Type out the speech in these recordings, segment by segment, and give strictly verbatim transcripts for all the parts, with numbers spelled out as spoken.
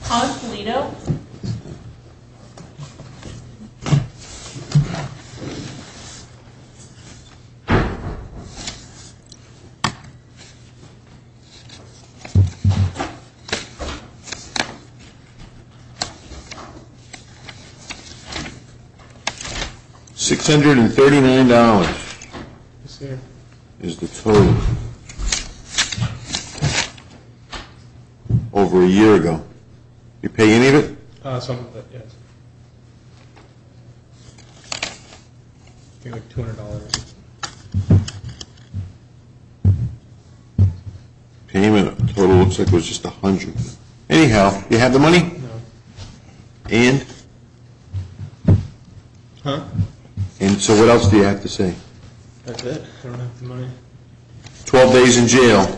Thomas Polito. Six hundred and thirty-nine dollars Yes, sir. is the total. Over a year ago. You pay any of it? Uh, some of it, yes. I think like two hundred dollars. Payment total looks like it was just a hundred. Anyhow, you have the money? No. And? Huh? And so what else do you have to say? That's it. I don't have the money. Twelve days in jail.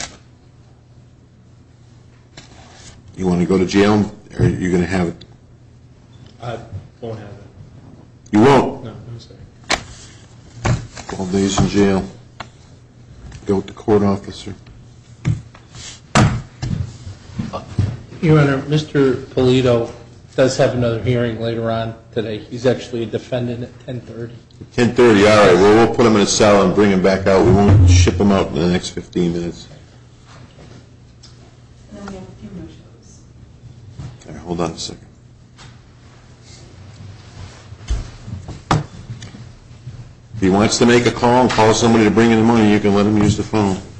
You want to go to jail, or are you going to have it? I won't have it. You won't? No, I'm sorry. Twelve days in jail. Go with the court officer. Your Honor, Mister Polito does have another hearing later on today. He's actually a defendant at ten thirty. ten thirty, all right. Well, we'll put him in a cell and bring him back out. We won't ship him out in the next fifteen minutes. And then we have a few more shows. All right, hold on a second. If he wants to make a call and call somebody to bring in the money, you can let him use the phone.